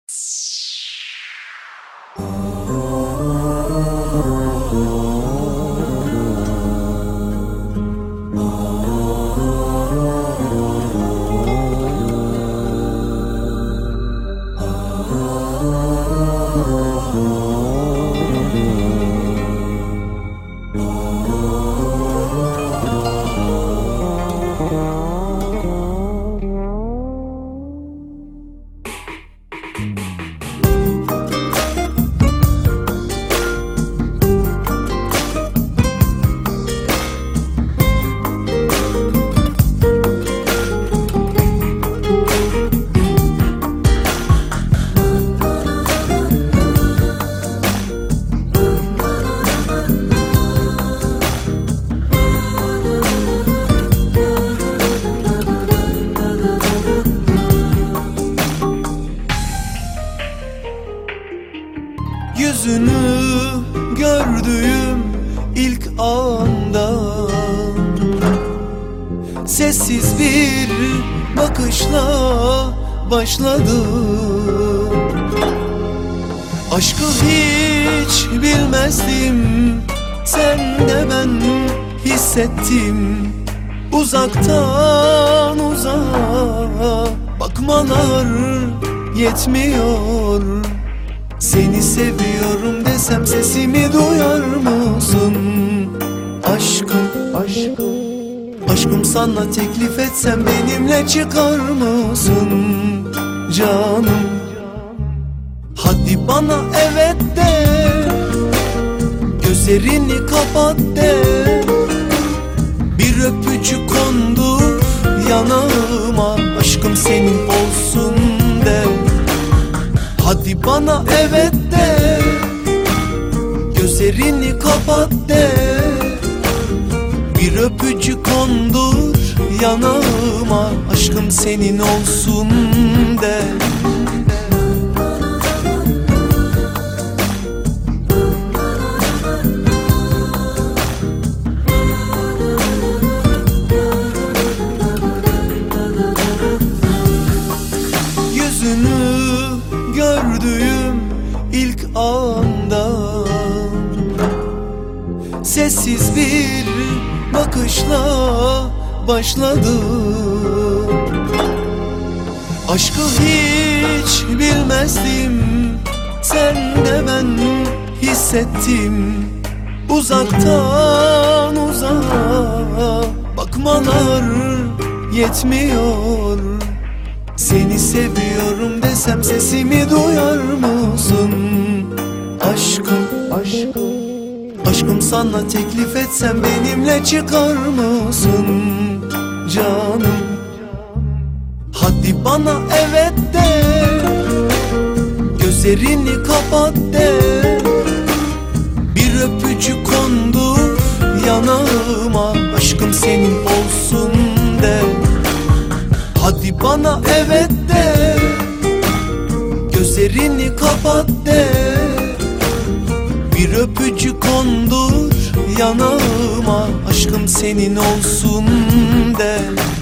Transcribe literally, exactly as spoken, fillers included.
Yüzünü gördüğüm ilk anda sessiz bir bakışla başladı. Aşkı hiç bilmezdim, sen de ben hissettim. Uzaktan uzağa bakmalar yetmiyor. Seni seviyorum desem sesimi duyar mısın? Aşkım, aşkım, aşkım sana teklif etsem benimle çıkar mısın? Canım, hadi bana evet de, gözlerini kapat de, bir öpücük kondur yanağıma, aşkım senin olsun de. Hadi bana evet de, gözlerini kapat de, bir öpücük kondur yanağıma, aşkım senin olsun de. Yüzünü gördüğüm ilk anda sessiz bir bakışla başladı. Aşkı hiç bilmezdim, sen de ben hissettim. Uzaktan uzağa bakmalar yetmiyor. Seni seviyorum desem sesimi duyar mısın? Aşkım, aşkım, aşkım sana teklif etsem benimle çıkar mısın? Canım, hadi bana evet de, gözlerini kapat de, bir öpücük kondur yanağıma, aşkım senin olsun de. Hadi bana evet de, gözlerini kapat de, bir öpücük kondur yanağıma, aşkım senin olsun de.